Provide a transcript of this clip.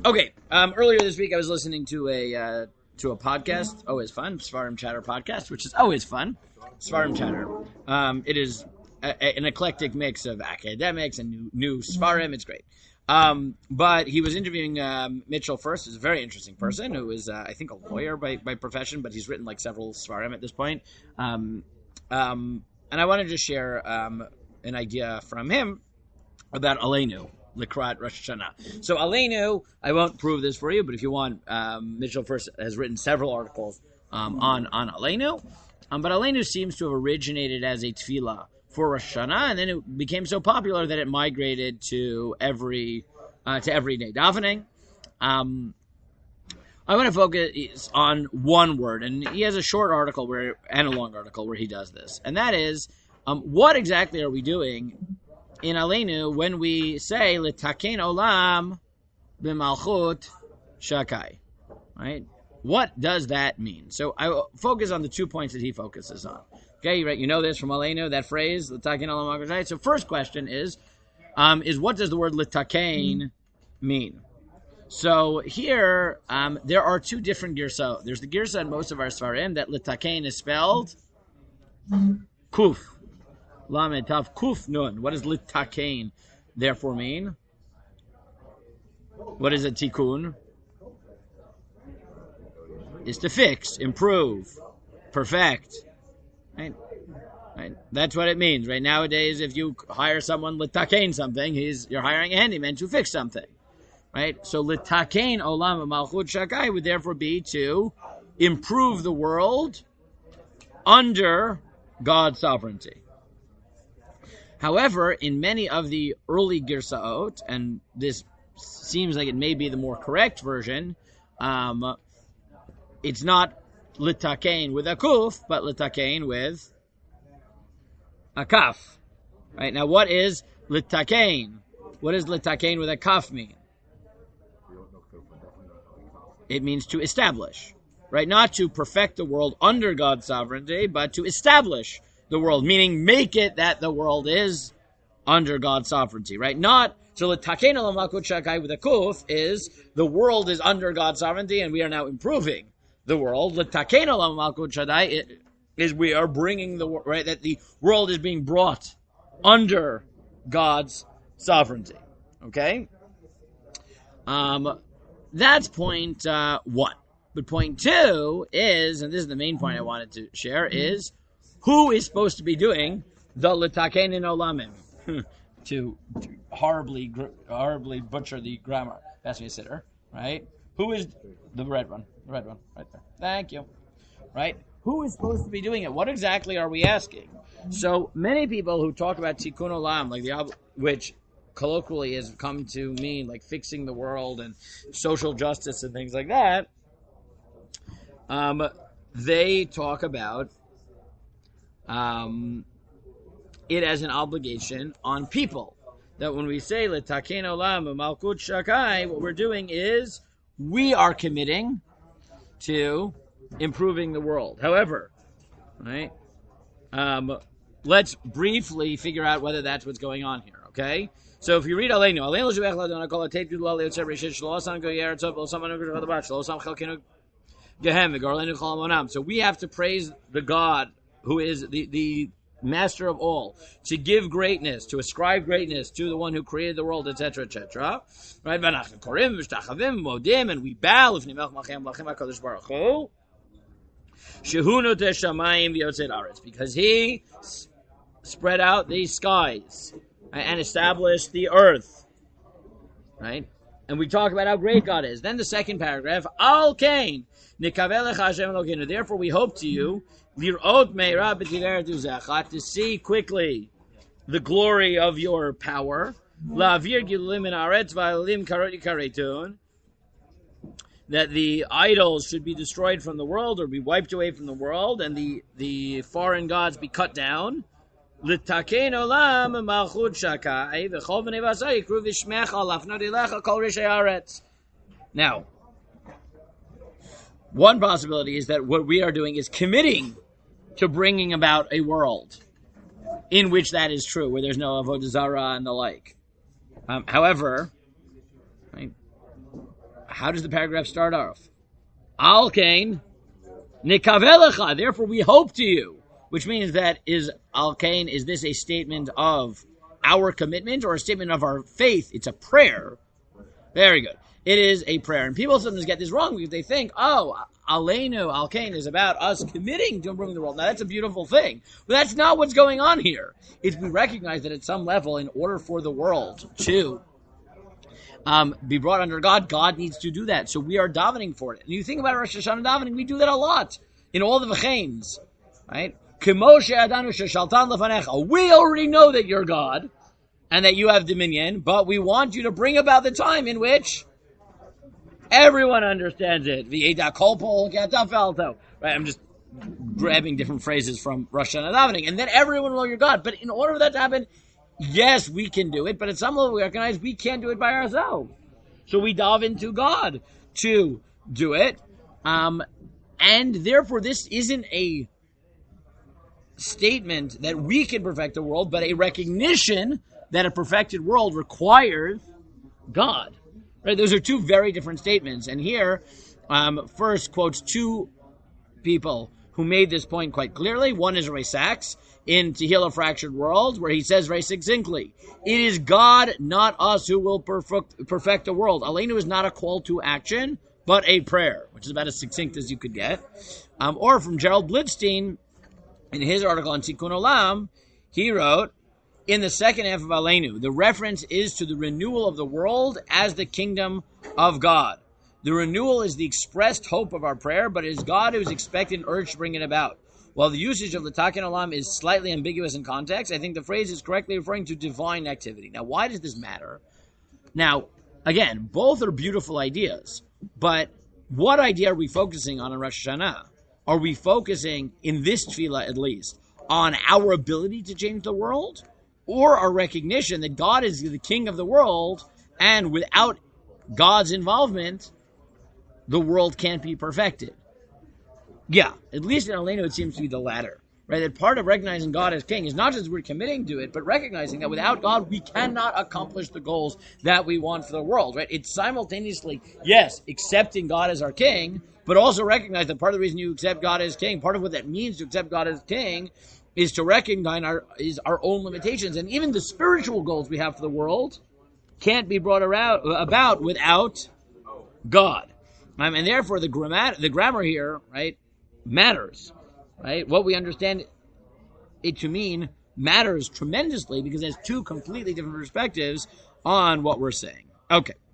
Okay. Earlier this week, I was listening to a podcast. Always fun, Svarim Chatter podcast, which is always fun. Svarim Chatter. It is an eclectic mix of academics and new Svarim. It's great. But he was interviewing Mitchell First, who's a very interesting person, who is, I think, a lawyer by profession, but he's written like several Svarim at this point. And I wanted to share an idea from him about Aleinu, Likrat Rosh Hashanah. So Aleinu, I won't prove this for you, but if you want, Mitchell First has written several articles on Aleinu. But Aleinu seems to have originated as a tefillah for Rosh Hashanah, and then it became so popular that it migrated to everyday davening. I want to focus on one word, and he has a short article and a long article where he does this, and that is, what exactly are we doing in Aleinu when we say L'taken olam b'malchut shakai, right? What does that mean? So I will focus on the 2 points that he focuses on. Okay, right? You know this from Aleinu, that phrase, L'taken olam b'malchut shakai. So first question is what does the word L'taken mean? So here, there are two different girsa. There's the girsa in most of our Svarim that L'taken is spelled Kuf. Lamed Tav Kuf Nun. What does L'taken therefore mean? What is a tikkun? Is to fix, improve, perfect. Right? That's what it means. Right nowadays, if you hire someone L'taken something, you're hiring a handyman to fix something. Right? So L'taken Olam Malchut Shakai would therefore be to improve the world under God's sovereignty. However, in many of the early Girsaot, and this seems like it may be the more correct version, it's not L'taken with a kuf, but L'taken with a kaf. Right? Now, what is L'taken? What does L'taken with a kaf mean? It means to establish, right? Not to perfect the world under God's sovereignty, but to establish the world, meaning make it that the world is under God's sovereignty, right? Not, so L'taken olam malchut shakai with a kuf is, the world is under God's sovereignty and we are now improving the world. L'taken olam malchut shakai is we are bringing the world, right? That the world is being brought under God's sovereignty, okay? That's point one. But point two is, and this is the main point I wanted to share, is who is supposed to be doing the L'taken in olamim? to horribly butcher the grammar. Pass me a sitter, right? Who is the red one? The red one, right there. Thank you. Right? Who is supposed to be doing it? What exactly are we asking? So many people who talk about tikkun olam, like which colloquially has come to mean like fixing the world and social justice and things like that, they talk about it as an obligation on people. That when we say L'taken olam malchut shakai, what we're doing is we are committing to improving the world. However, right? Let's briefly figure out whether that's what's going on here, okay? So if you read Aleinu, so we have to praise the God who is the master of all, to give greatness, to ascribe greatness to the one who created the world, etc., etc. Right? And we bow because he spread out the skies and established the earth, right? And we talk about how great God is. Then the second paragraph, Al Kain, therefore we hope to you, to see quickly the glory of your power, that the idols should be destroyed from the world or be wiped away from the world, and the foreign gods be cut down. Now, one possibility is that what we are doing is committing to bringing about a world in which that is true, where there's no avodah zarah and the like. However, right, how does the paragraph start off? Al kain nikavelecha. Therefore, we hope to you, which means that is al kain. Is this a statement of our commitment or a statement of our faith? It's a prayer. Very good. It is a prayer. And people sometimes get this wrong because they think, oh, Aleinu, Al-Kain is about us committing to improving the world. Now, that's a beautiful thing. But that's not what's going on here. It's we recognize that at some level, in order for the world to be brought under God, God needs to do that. So we are davening for it. And you think about Rosh Hashanah davening, we do that a lot in all the v'cheins, right? We already know that you're God and that you have dominion, but we want you to bring about the time in which everyone understands it. Right? I'm just grabbing different phrases from Rosh Hashanah davening, and then everyone will know you're God. But in order for that to happen, yes, we can do it, but at some level we recognize we can't do it by ourselves. So we dive into God to do it, and therefore this isn't a statement that we can perfect the world, but a recognition that a perfected world requires God. Right? Those are two very different statements. And here, first quotes two people who made this point quite clearly. One is Ray Sachs in To Heal a Fractured World, where he says very succinctly, it is God, not us, who will perfect the world. Aleinu is not a call to action, but a prayer, which is about as succinct as you could get. Or from Gerald Blitzstein, in his article on Tikkun Olam, he wrote, in the second half of Aleinu, the reference is to the renewal of the world as the kingdom of God. The renewal is the expressed hope of our prayer, but it is God who is expected and urged to bring it about. While the usage of the Tikkun Olam is slightly ambiguous in context, I think the phrase is correctly referring to divine activity. Now, why does this matter? Now, again, both are beautiful ideas, but what idea are we focusing on in Rosh Hashanah? Are we focusing, in this tefillah at least, on our ability to change the world? Or our recognition that God is the king of the world, and without God's involvement, the world can't be perfected? Yeah, at least in Aleinu it seems to be the latter. Right? That part of recognizing God as king is not just we're committing to it, but recognizing that without God we cannot accomplish the goals that we want for the world. Right? It's simultaneously, yes, accepting God as our king, but also recognize that part of the reason you accept God as king, part of what that means to accept God as king, is to recognize our own limitations. And even the spiritual goals we have for the world can't be brought about without God. And therefore, the grammar here, right, matters. Right? What we understand it to mean matters tremendously because it has two completely different perspectives on what we're saying. Okay.